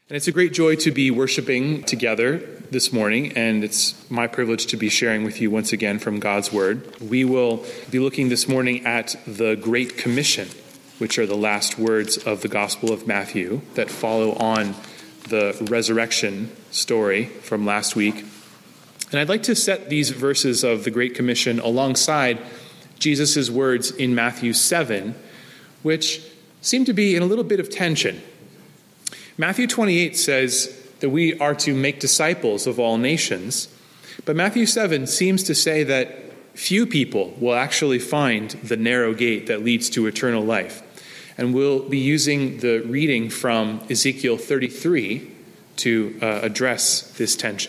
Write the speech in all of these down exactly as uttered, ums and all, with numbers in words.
And it's a great joy to be worshiping together this morning, and it's my privilege to be sharing with you once again from God's Word. We will be looking this morning at the Great Commission, which are the last words of the Gospel of Matthew that follow on the resurrection story from last week. And I'd like to set these verses of the Great Commission alongside Jesus' words in Matthew seven, which seem to be in a little bit of tension. Matthew twenty-eight says that we are to make disciples of all nations, but Matthew seven seems to say that few people will actually find the narrow gate that leads to eternal life. And we'll be using the reading from Ezekiel thirty-three to uh, address this tension.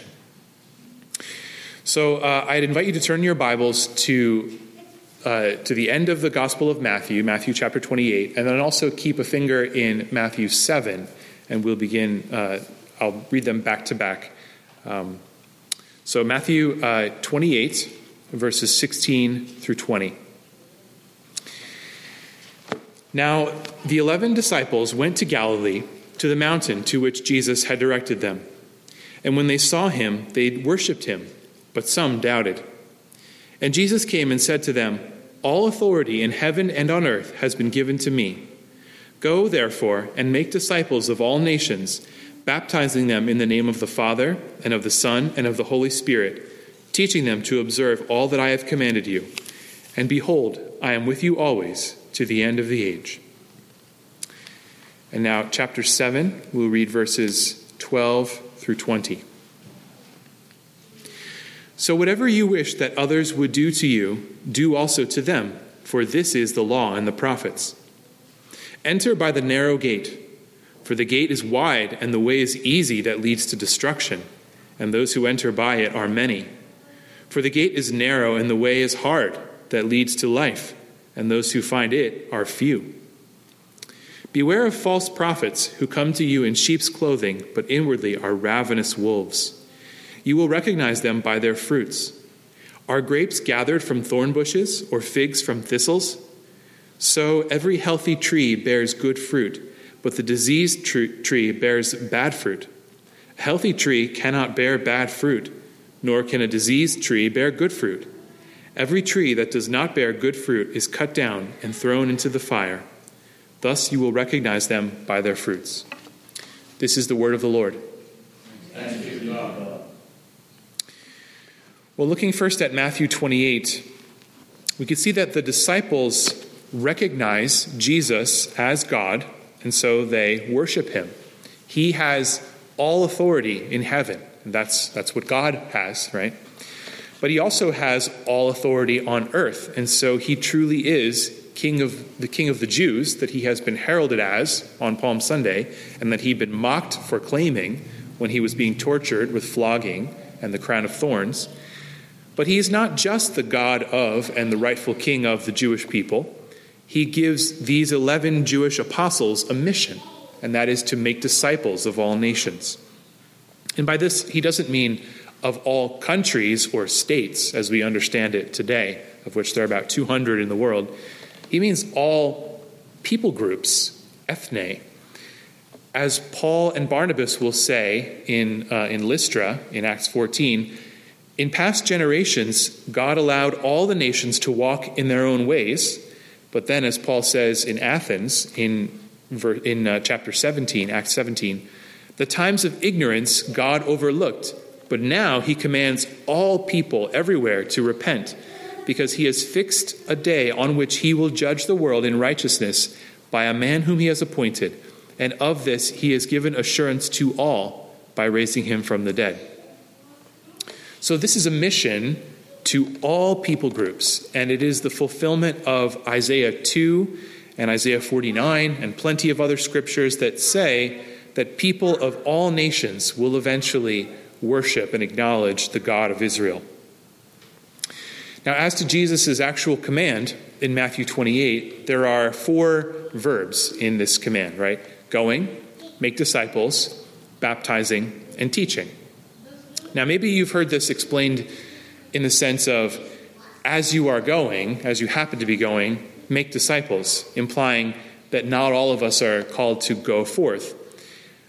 So uh, I'd invite you to turn your Bibles to uh, to the end of the Gospel of Matthew, Matthew chapter twenty-eight, and then also keep a finger in Matthew seven. And we'll begin, uh, I'll read them back to back. Um, so Matthew uh, twenty-eight, verses sixteen through twenty. Now the eleven disciples went to Galilee, to the mountain to which Jesus had directed them. And when they saw him, they worshipped him, but some doubted. And Jesus came and said to them, "All authority in heaven and on earth has been given to me. Go, therefore, and make disciples of all nations, baptizing them in the name of the Father, and of the Son, and of the Holy Spirit, teaching them to observe all that I have commanded you. And behold, I am with you always, to the end of the age." And now, chapter seven, we'll read verses twelve through twenty. "So whatever you wish that others would do to you, do also to them, for this is the law and the prophets. Enter by the narrow gate, for the gate is wide and the way is easy that leads to destruction, and those who enter by it are many. For the gate is narrow and the way is hard that leads to life, and those who find it are few. Beware of false prophets who come to you in sheep's clothing, but inwardly are ravenous wolves. You will recognize them by their fruits. Are grapes gathered from thorn bushes or figs from thistles? So every healthy tree bears good fruit, but the diseased tree bears bad fruit. A healthy tree cannot bear bad fruit, nor can a diseased tree bear good fruit. Every tree that does not bear good fruit is cut down and thrown into the fire. Thus you will recognize them by their fruits." This is the word of the Lord. Thanks be to God. Well, looking first at Matthew twenty-eight, we can see that the disciples recognize Jesus as God, and so they worship him. He has all authority in heaven, and that's that's what God has, right? But he also has all authority on earth, and so he truly is king of the king of the Jews that he has been heralded as on Palm Sunday, and that he'd been mocked for claiming when he was being tortured with flogging and the crown of thorns. But he is not just the God of and the rightful king of the Jewish people. He gives these eleven Jewish apostles a mission, and that is to make disciples of all nations. And by this, he doesn't mean of all countries or states, as we understand it today, of which there are about two hundred in the world. He means all people groups, ethne. As Paul and Barnabas will say in, uh, in Lystra, in Acts fourteen, in past generations, God allowed all the nations to walk in their own ways. But then, as Paul says in Athens, in, in uh, chapter seventeen, Acts seventeen, the times of ignorance God overlooked, but now he commands all people everywhere to repent, because he has fixed a day on which he will judge the world in righteousness by a man whom he has appointed, and of this he has given assurance to all by raising him from the dead. So this is a mission to all people groups, and it is the fulfillment of Isaiah two and Isaiah forty-nine and plenty of other scriptures that say that people of all nations will eventually worship and acknowledge the God of Israel. Now, as to Jesus' actual command in Matthew twenty-eight, there are four verbs in this command, right? Going, make disciples, baptizing, and teaching. Now, maybe you've heard this explained in the sense of, as you are going, as you happen to be going, make disciples, implying that not all of us are called to go forth.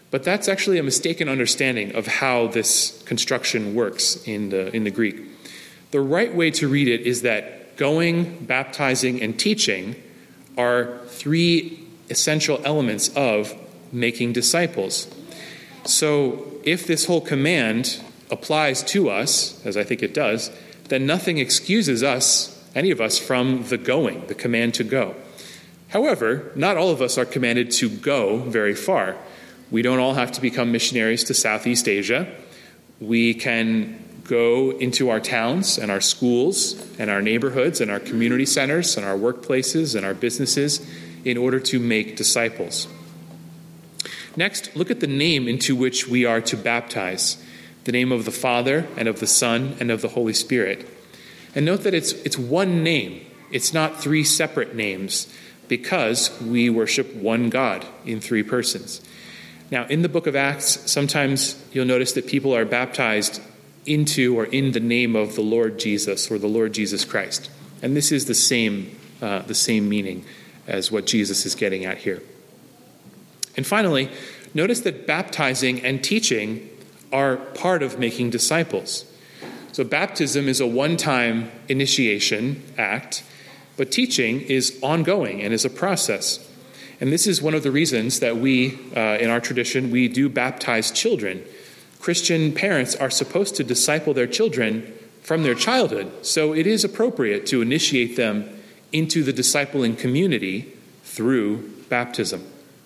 But that's actually a mistaken understanding of how this construction works in the, in the Greek. The right way to read it is that going, baptizing, and teaching are three essential elements of making disciples. So if this whole command applies to us, as I think it does, then nothing excuses us, any of us, from the going, the command to go. However, not all of us are commanded to go very far. We don't all have to become missionaries to Southeast Asia. We can go into our towns and our schools and our neighborhoods and our community centers and our workplaces and our businesses in order to make disciples. Next, look at the name into which we are to baptize, the name of the Father and of the Son and of the Holy Spirit. And note that it's it's one name. It's not three separate names, because we worship one God in three persons. Now, in the book of Acts, sometimes you'll notice that people are baptized into or in the name of the Lord Jesus or the Lord Jesus Christ. And this is the same, uh, the same meaning as what Jesus is getting at here. And finally, notice that baptizing and teaching are part of making disciples. So baptism is a one-time initiation act, but teaching is ongoing and is a process. And this is one of the reasons that we, uh, in our tradition, we do baptize children. Christian parents are supposed to disciple their children from their childhood, so it is appropriate to initiate them into the discipling community through baptism.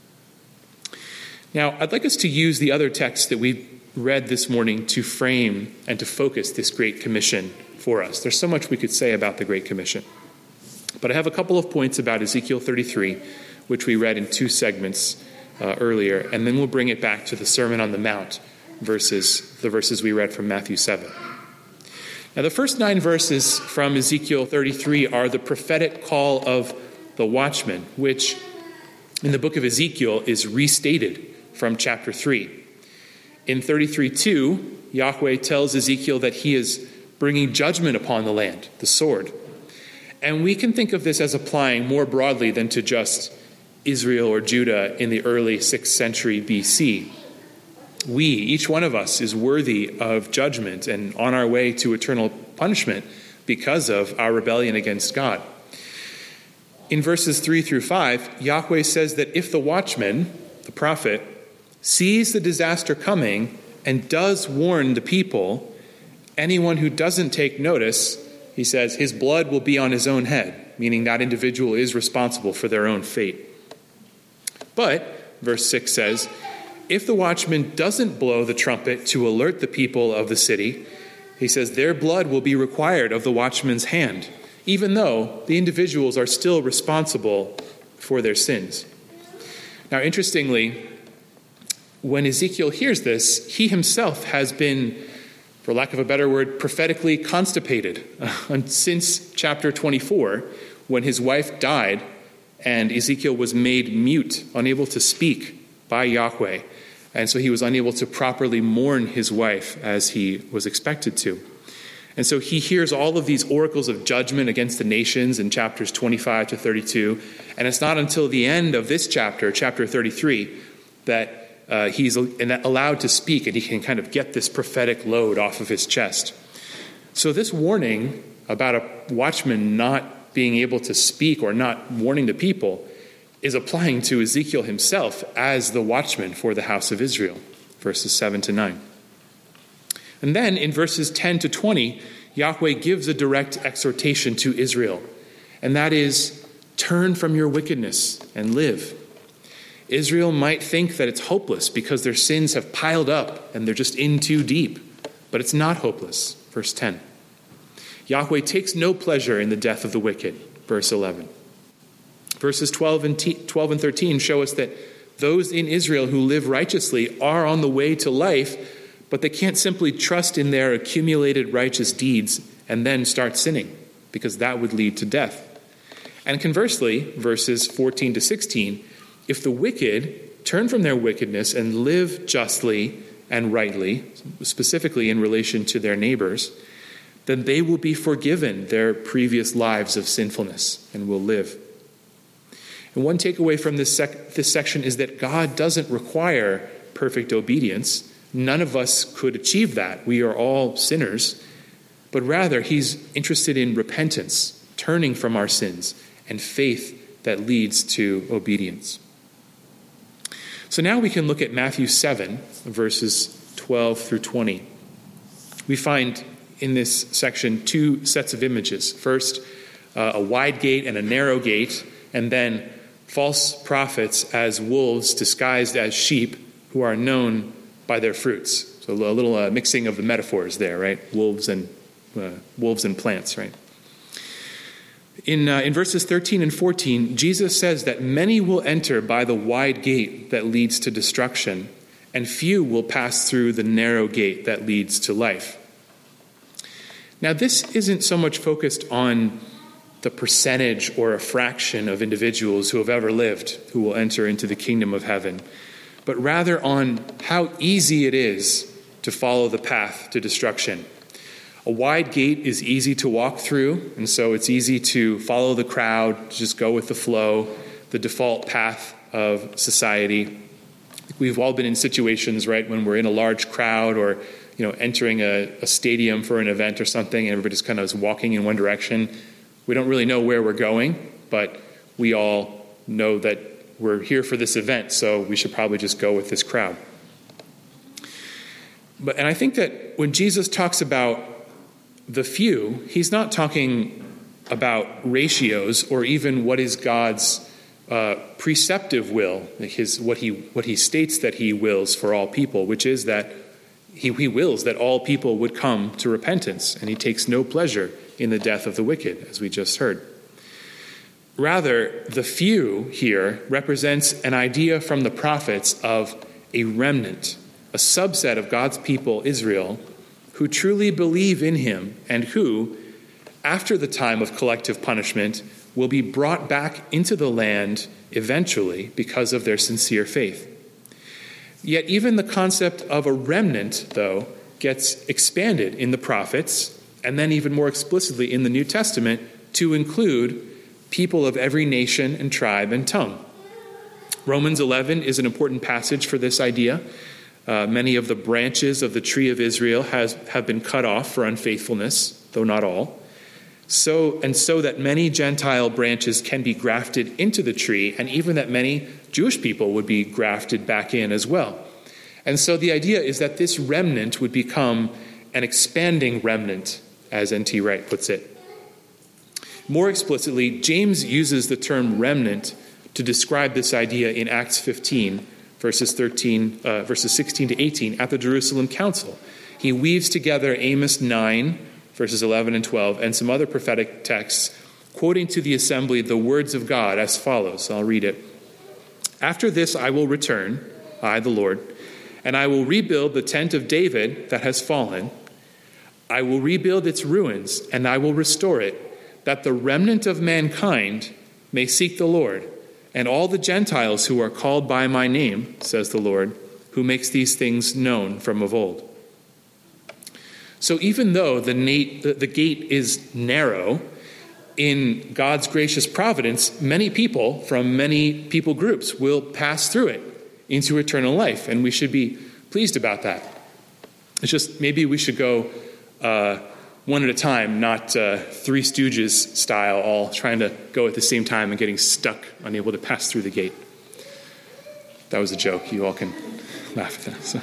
Now, I'd like us to use the other text that we read this morning to frame and to focus this Great Commission for us. There's so much we could say about the Great Commission. But I have a couple of points about Ezekiel thirty-three, which we read in two segments uh, earlier, and then we'll bring it back to the Sermon on the Mount, verses, the verses we read from Matthew seven. Now, the first nine verses from Ezekiel thirty-three are the prophetic call of the watchman, which in the book of Ezekiel is restated from chapter three. In thirty-three two, Yahweh tells Ezekiel that he is bringing judgment upon the land, the sword. And we can think of this as applying more broadly than to just Israel or Judah in the early sixth century B C. We, each one of us, is worthy of judgment and on our way to eternal punishment because of our rebellion against God. In verses three through five, Yahweh says that if the watchman, the prophet, sees the disaster coming and does warn the people, anyone who doesn't take notice, he says, his blood will be on his own head, meaning that individual is responsible for their own fate. But, verse six says, if the watchman doesn't blow the trumpet to alert the people of the city, he says their blood will be required of the watchman's hand, even though the individuals are still responsible for their sins. Now, interestingly, when Ezekiel hears this, he himself has been, for lack of a better word, prophetically constipated uh, since chapter twenty-four, when his wife died and Ezekiel was made mute, unable to speak by Yahweh. And so he was unable to properly mourn his wife as he was expected to. And so he hears all of these oracles of judgment against the nations in chapters twenty-five to thirty-two. And it's not until the end of this chapter, chapter thirty-three, that uh, he's allowed to speak and he can kind of get this prophetic load off of his chest. So this warning about a watchman not being able to speak or not warning the people is applying to Ezekiel himself as the watchman for the house of Israel, verses seven to nine. And then in verses ten to twenty, Yahweh gives a direct exhortation to Israel, and that is, turn from your wickedness and live. Israel might think that it's hopeless because their sins have piled up and they're just in too deep, but it's not hopeless, verse ten. Yahweh takes no pleasure in the death of the wicked, verse eleven. Verses twelve and thirteen show us that those in Israel who live righteously are on the way to life, but they can't simply trust in their accumulated righteous deeds and then start sinning, because that would lead to death. And conversely, verses fourteen to sixteen, if the wicked turn from their wickedness and live justly and rightly, specifically in relation to their neighbors, then they will be forgiven their previous lives of sinfulness and will live. And one takeaway from this, sec- this section is that God doesn't require perfect obedience. None of us could achieve that. We are all sinners. But rather, he's interested in repentance, turning from our sins, and faith that leads to obedience. So now we can look at Matthew seven, verses twelve through twenty. We find in this section two sets of images. First, uh, a wide gate and a narrow gate, and then false prophets as wolves disguised as sheep who are known by their fruits. So a little uh, mixing of the metaphors there, right? Wolves and uh, wolves and plants, right? In uh, in verses thirteen and fourteen, Jesus says that many will enter by the wide gate that leads to destruction, and few will pass through the narrow gate that leads to life. Now, this isn't so much focused on the percentage or a fraction of individuals who have ever lived who will enter into the kingdom of heaven, but rather on how easy it is to follow the path to destruction. A wide gate is easy to walk through, and so it's easy to follow the crowd, just go with the flow, the default path of society. We've all been in situations, right, when we're in a large crowd or, you know, entering a, a stadium for an event or something, and everybody's kind of is walking in one direction. We don't really know where we're going, but we all know that we're here for this event, so we should probably just go with this crowd. But and I think that when Jesus talks about the few, he's not talking about ratios or even what is God's uh, preceptive will, like his what he what he states that he wills for all people, which is that he, he wills that all people would come to repentance, and he takes no pleasure in the death of the wicked, as we just heard. Rather, the few here represents an idea from the prophets of a remnant, a subset of God's people, Israel, who truly believe in him and who, after the time of collective punishment, will be brought back into the land eventually because of their sincere faith. Yet even the concept of a remnant, though, gets expanded in the prophets, and then even more explicitly in the New Testament, to include people of every nation and tribe and tongue. Romans eleven is an important passage for this idea. Uh, many of the branches of the tree of Israel has, have been cut off for unfaithfulness, though not all. So and so that many Gentile branches can be grafted into the tree, and even that many Jewish people would be grafted back in as well. And so the idea is that this remnant would become an expanding remnant, as N T Wright puts it. More explicitly, James uses the term remnant to describe this idea in Acts fifteen, verses thirteen, uh, verses sixteen to eighteen, at the Jerusalem Council. He weaves together Amos nine, verses eleven and twelve, and some other prophetic texts, quoting to the assembly the words of God as follows. I'll read it. After this I will return, I the Lord, and I will rebuild the tent of David that has fallen. I will rebuild its ruins, and I will restore it, that the remnant of mankind may seek the Lord, and all the Gentiles who are called by my name, says the Lord, who makes these things known from of old. So even though the, na- the gate is narrow, in God's gracious providence, many people from many people groups will pass through it into eternal life, and we should be pleased about that. It's just maybe we should go uh, one at a time, not uh, Three Stooges style, all trying to go at the same time and getting stuck, unable to pass through the gate. That was a joke. You all can laugh at that. So.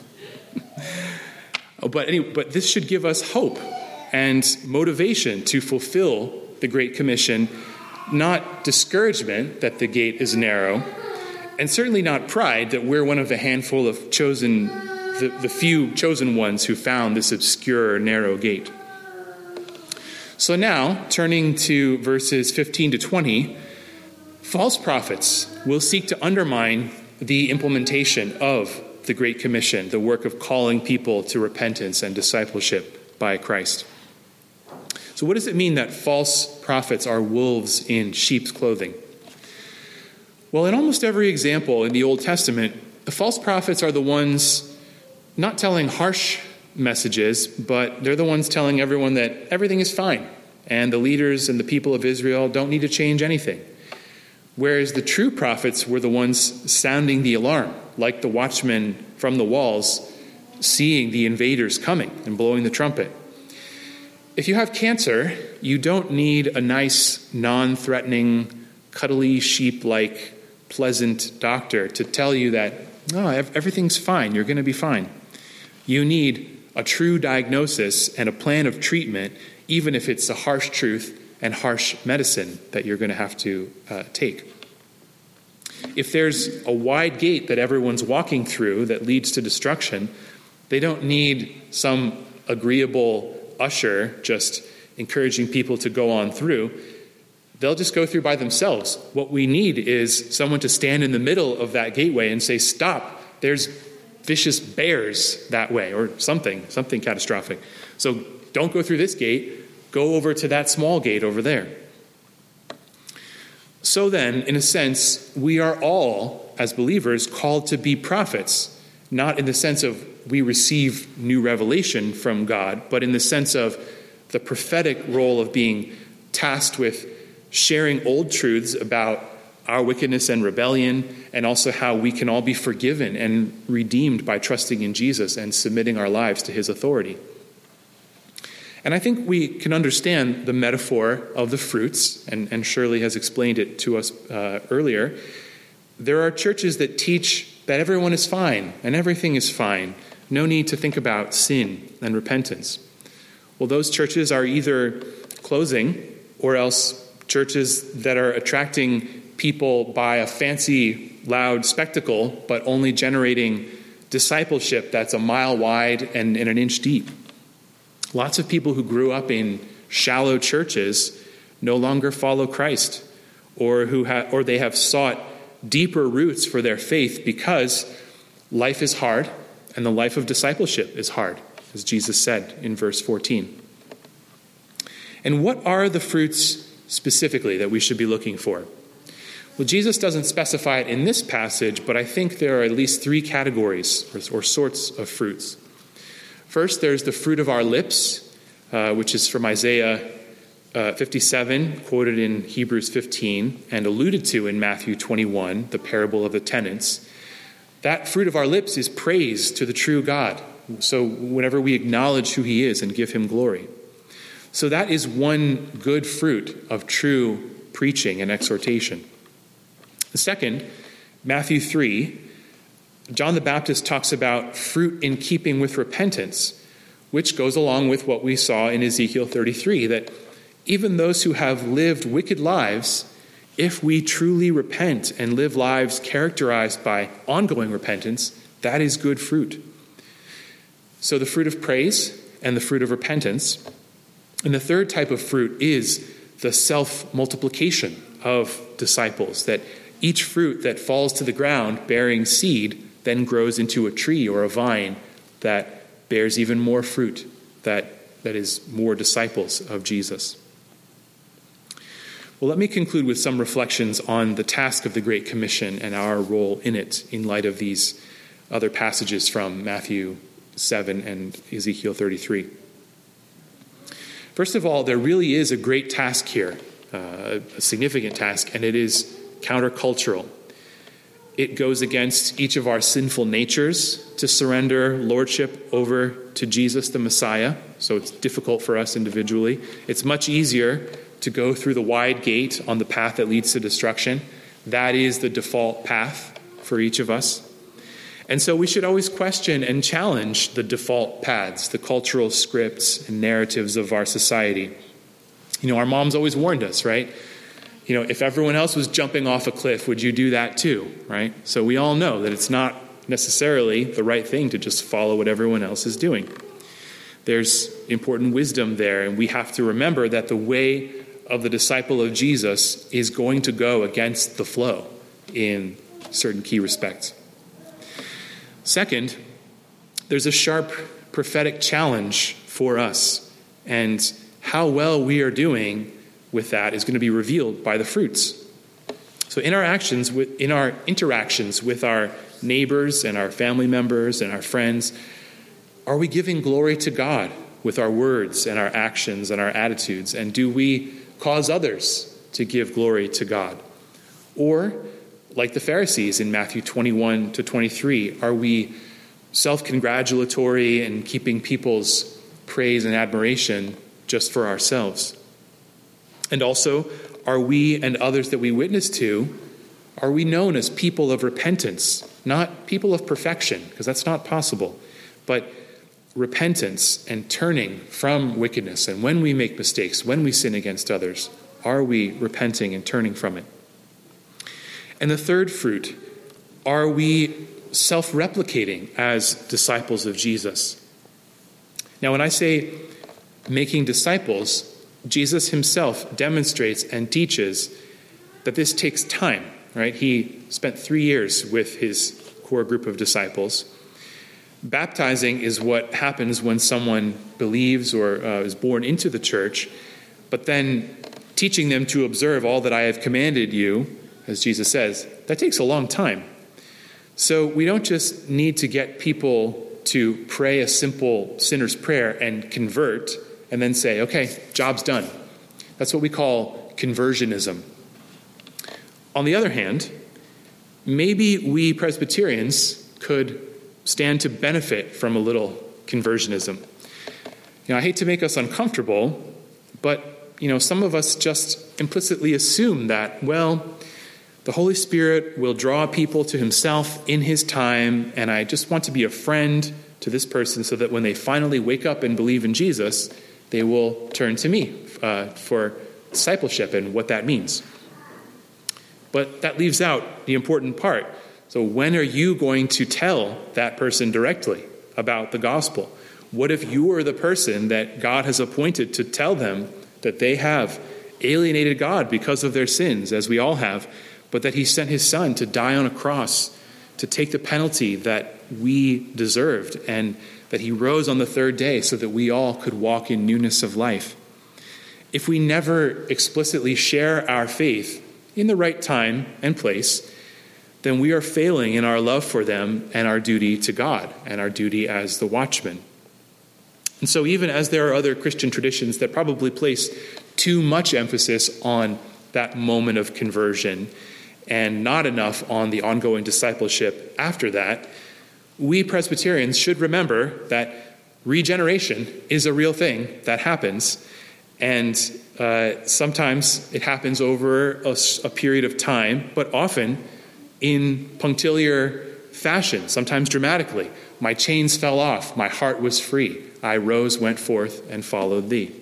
oh, but anyway, but this should give us hope and motivation to fulfill the Great Commission, not discouragement that the gate is narrow, and certainly not pride that we're one of the handful of chosen, the, the few chosen ones who found this obscure, narrow gate. So now, turning to verses fifteen to twenty, false prophets will seek to undermine the implementation of the Great Commission, the work of calling people to repentance and discipleship by Christ. So what does it mean that false prophets are wolves in sheep's clothing? Well, in almost every example in the Old Testament, the false prophets are the ones not telling harsh messages, but they're the ones telling everyone that everything is fine, and the leaders and the people of Israel don't need to change anything. whereas the true prophets were the ones sounding the alarm, like the watchmen from the walls, seeing the invaders coming and blowing the trumpet. If you have cancer, you don't need a nice, non-threatening, cuddly, sheep-like, pleasant doctor to tell you that, oh, everything's fine, you're going to be fine. You need a true diagnosis and a plan of treatment, even if it's a harsh truth and harsh medicine that you're going to have to uh, take. If there's a wide gate that everyone's walking through that leads to destruction, they don't need some agreeable usher just encouraging people to go on through. They'll just go through by themselves. What we need is someone to stand in the middle of that gateway and say, stop, there's vicious bears that way, or something, something catastrophic. So don't go through this gate, go over to that small gate over there. So then, in a sense, we are all, as believers, called to be prophets, not in the sense of we receive new revelation from God, but in the sense of the prophetic role of being tasked with sharing old truths about our wickedness and rebellion, and also how we can all be forgiven and redeemed by trusting in Jesus and submitting our lives to his authority. And I think we can understand the metaphor of the fruits, and, and Shirley has explained it to us uh, earlier. There are churches that teach that everyone is fine and everything is fine. No need to think about sin and repentance. Well, those churches are either closing, or else churches that are attracting people by a fancy, loud spectacle, but only generating discipleship that's a mile wide and, and an inch deep. Lots of people who grew up in shallow churches no longer follow Christ, or who ha- or they have sought deeper roots for their faith because life is hard and the life of discipleship is hard, as Jesus said in verse fourteen. And what are the fruits specifically that we should be looking for? Well, Jesus doesn't specify it in this passage, but I think there are at least three categories or, or sorts of fruits. First, there's the fruit of our lips, uh, which is from Isaiah uh, fifty-seven, quoted in Hebrews fifteen, and alluded to in Matthew twenty-one, the parable of the tenants. That fruit of our lips is praise to the true God. So whenever we acknowledge who he is and give him glory. So that is one good fruit of true preaching and exhortation. The second, Matthew three, John the Baptist talks about fruit in keeping with repentance, which goes along with what we saw in Ezekiel thirty-three, that even those who have lived wicked lives, if we truly repent and live lives characterized by ongoing repentance, that is good fruit. So the fruit of praise and the fruit of repentance. And the third type of fruit is the self-multiplication of disciples, that each fruit that falls to the ground bearing seed then grows into a tree or a vine that bears even more fruit, that, that is more disciples of Jesus. Well, let me conclude with some reflections on the task of the Great Commission and our role in it in light of these other passages from Matthew seven and Ezekiel thirty-three. First of all, there really is a great task here, uh, a significant task, and it is countercultural. It goes against each of our sinful natures to surrender lordship over to Jesus the Messiah, so it's difficult for us individually. It's much easier to go through the wide gate on the path that leads to destruction. That is the default path for each of us. And so we should always question and challenge the default paths, the cultural scripts and narratives of our society. You know, our moms always warned us, right? You know, if everyone else was jumping off a cliff, would you do that too, right? So we all know that it's not necessarily the right thing to just follow what everyone else is doing. There's important wisdom there, and we have to remember that the way of the disciple of Jesus is going to go against the flow in certain key respects. Second, there's a sharp prophetic challenge for us, and how well we are doing with that is going to be revealed by the fruits. So in our actions, in our interactions with our neighbors and our family members and our friends, are we giving glory to God with our words and our actions and our attitudes? And do we cause others to give glory to God? Or, like the Pharisees in Matthew twenty-one to twenty-three, are we self-congratulatory and keeping people's praise and admiration just for ourselves? And also, are we and others that we witness to, are we known as people of repentance, not people of perfection, because that's not possible, but repentance and turning from wickedness? And when we make mistakes, when we sin against others, are we repenting and turning from it? And the third fruit, are we self-replicating as disciples of Jesus? Now, when I say making disciples, Jesus himself demonstrates and teaches that this takes time, right? He spent three years with his core group of disciples. Baptizing is what happens when someone believes or uh, is born into the church, but then teaching them to observe all that I have commanded you, as Jesus says, that takes a long time. So we don't just need to get people to pray a simple sinner's prayer and convert and then say, okay, job's done. That's what we call conversionism. On the other hand, maybe we Presbyterians could stand to benefit from a little conversionism. You know, I hate to make us uncomfortable, but, you know, some of us just implicitly assume that, well, the Holy Spirit will draw people to himself in his time, and I just want to be a friend to this person so that when they finally wake up and believe in Jesus, they will turn to me uh, for discipleship and what that means. But that leaves out the important part. So when are you going to tell that person directly about the gospel? What if you are the person that God has appointed to tell them that they have alienated God because of their sins, as we all have, but that he sent his son to die on a cross to take the penalty that we deserved, and that he rose on the third day so that we all could walk in newness of life? If we never explicitly share our faith in the right time and place, then we are failing in our love for them and our duty to God and our duty as the watchman. And so even as there are other Christian traditions that probably place too much emphasis on that moment of conversion and not enough on the ongoing discipleship after that, we Presbyterians should remember that regeneration is a real thing that happens. And uh, sometimes it happens over a, a period of time, but often in punctiliar fashion, sometimes dramatically. My chains fell off, my heart was free. I rose, went forth, and followed thee.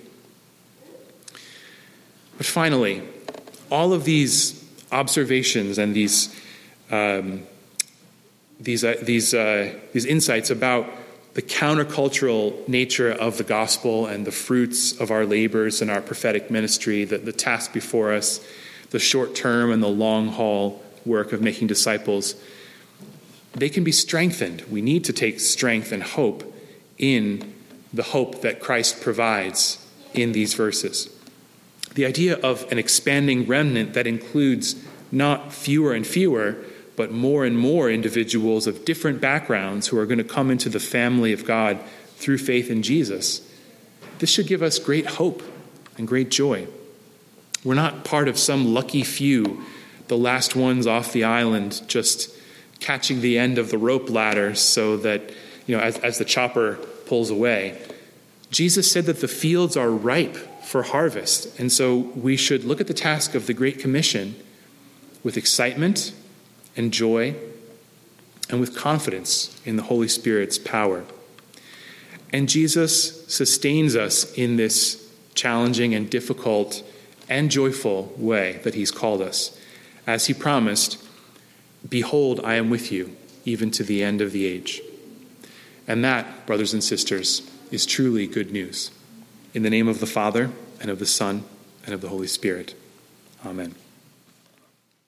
But finally, all of these observations and these um, these uh, these uh, these insights about the countercultural nature of the gospel and the fruits of our labors and our prophetic ministry, the, the task before us, the short-term and the long-haul work of making disciples, they can be strengthened. We need to take strength and hope in the hope that Christ provides in these verses. The idea of an expanding remnant that includes not fewer and fewer, but more and more individuals of different backgrounds who are going to come into the family of God through faith in Jesus. This should give us great hope and great joy. We're not part of some lucky few, the last ones off the island, just catching the end of the rope ladder so that, you know, as, as the chopper pulls away. Jesus said that the fields are ripe for harvest. And so we should look at the task of the Great Commission with excitement and joy and with confidence in the Holy Spirit's power. And Jesus sustains us in this challenging and difficult and joyful way that he's called us. As he promised, behold, I am with you even to the end of the age. And that, brothers and sisters, is truly good news. In the name of the Father, and of the Son, and of the Holy Spirit. Amen.